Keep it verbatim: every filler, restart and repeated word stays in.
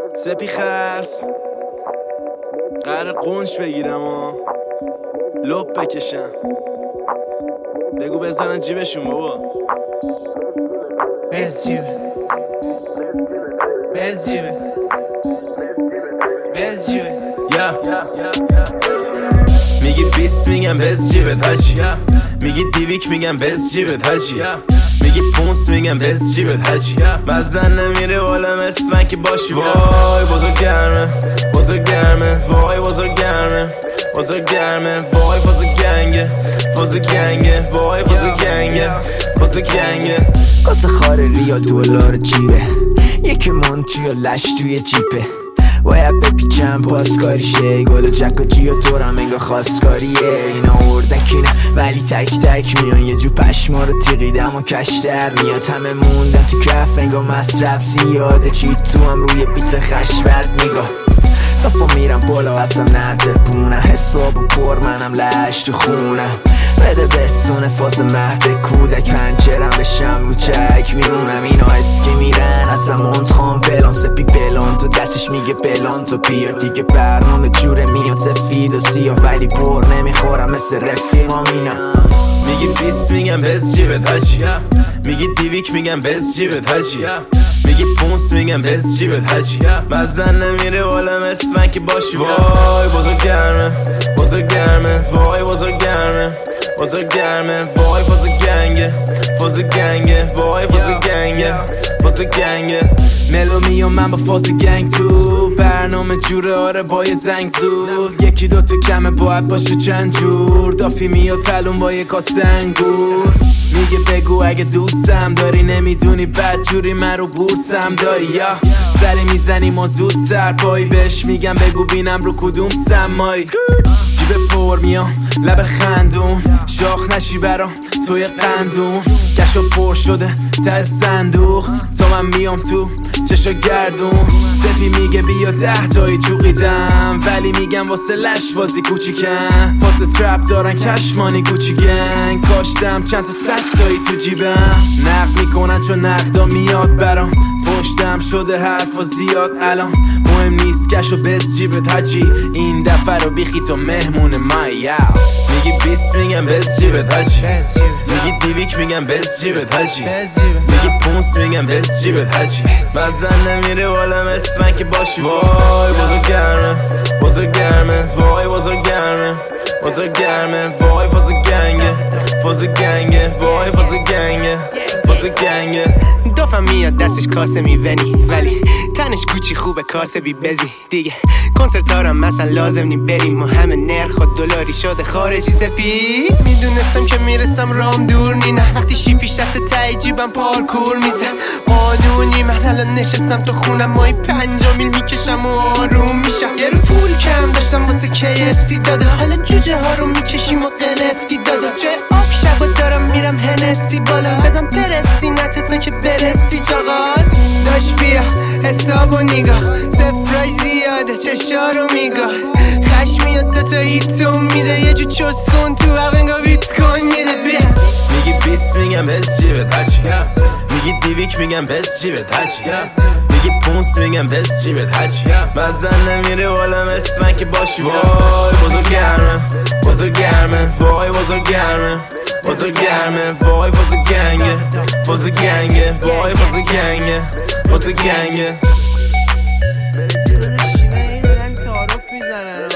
سپی خلص قرار قنش بگیرم و لپ بکشم. بگو بزنن جیبشون بابا. بز جیبه بز جیبه بز جیبه یا میگی بیست میگم بز جیبت هاجی، میگی دیویک میگم بز جیبت هاجی، میگی پونس میگم بز جیبت هاجی. مزن نمیره والا مثل من که باشی. وای بزرگ گرمه بزرگ گرمه وای بزرگ گرمه بزرگ گرمه وای بزرگ گنگه بزرگ گنگه وای بزرگ گنگه بزرگ گنگه. کاسه خار ریال دلار جیبه، یکی منچی و لش توی جیبه. باید بپیچم پاسکاریشه، گل و جک و جی و دورم انگاه خواستکاریه. اینا اردکینه ولی تک تک میان، یه جو پشما رو تیغیدم و کش در میاد. همه موندن تو کف انگاه مصرف زیاده، چی تو هم روی بیت خشبت نگاه. دفعه میرم بالا اصلا نرده بونم، حساب و پر منم لش تو خونم. بده بستونه فاز مهد کودک، پنچرم بشم رو چک میمونم. اینا اسکی میرن از زمان خام بلان، سپی بلان تو دستش میگه بلان تو پیر. دیگه برنامه جوره میاد سفید و سیاه، ولی بر نمیخورم مثل رفیقام. اینا میگی بیست میگم بز جیبت هاجی، میگی دیویک میگم بز جیبت هاجی، میگی پونس میگم بز جیبت هاجی. مزن نمیره والا مثل من که باشی. وای بزرگ گرمه بزرگ گرمه وای بزرگ گرمه بزرگ گرمه وای بزرگ گنگه بزرگ گنگه وای بزرگ گنگه بزرگ گنگه. ملو میام من با فاز گنگ تو برنامه جوره، آره با یه زنگ زود. یکی دو تو کمه باید باشه چند جور، دافی میاد پلون با یه کاسه انگور. میگه بگو اگه دوستم داری، نمیدونی بد جوری من رو بوسم داری. یا سری میزنی ما زودتر پایی بهش میگم بگو بینم رو کدوم سمایی. جیب پر میام لب خندون، شاخ نشی برام توی قندون. گشو پر شده ته صندوق، تا من میام تو چشا گردون. سپی میگه بیا ده تایی چوقیدم، ولی میگم واسه لش بازی کوچیکن. واسه ترپ دارن کشمانی گوچی گنگ، کاشتم چند تا ست تایی تو جیبم. نقد میکنن چون نقدا میاد برام، پشتم شده حرفا زیاد الان. مهم نیست کشو بز جیبت هاجی، این دفعه رو بیخی تو مهمون مایا. میگی بیست میگم بز جیبت هاجی، میگی دیویک میگم بز جیبت هاجی، میگی پونس میگم بز جیبت هاجی. مزن نمیره والا مثل من که باشی. وای بزرگ گرمه بزرگ گرمه وای بزرگ گرمه بزرگ گرمه وای بزرگ گنگه بزرگ گنگه وای بزرگ گنگه بزرگ گنگه. دفعه میاد دستش کاسه میونی، ولی تنش کوچی خوبه کاسه بی بزی. دیگه کنسرت هارم مثلا لازم نی بریم، و همه نرخ و دلاری شده خارجی. سپی میدونستم که میرسم رام دور نینه، وقتی شیپی شت تای جیبم پارکور میزه. قانونی من الان نشستم تو خونم، مای پنجا میل میکشم و آروم میشم. یه رو پول کم داشتم واسه کی اف سی داده، حالا جوجه ها رو میکشیم و قلفتی داده. جای آب شب و دارم میرم هنسی بالا، بزن پرسی نتتون که برسی چاقال. داش بیا حساب و نگاه، سفرای زیاده چشا رو میگاه. خش میاد دوتا هیتون میده، یه جو چوس کن تو عقنگا بیت کن میده. بیا میگی بیست میگم بز جیبت هاجی، میگی دیویک میگم بز جیبت هاجی، میگی پونس میگم بز جیبت هاجی. مزن نمیره والا مثل من که باشی. وای بزرگ گرمه بزرگ گرمه وای بزرگ گرمه بزرگ گرمه وای بزرگ گنگه بزرگ گنگه وای بزرگ گنگه بزرگ گنگه. تعارف میزنن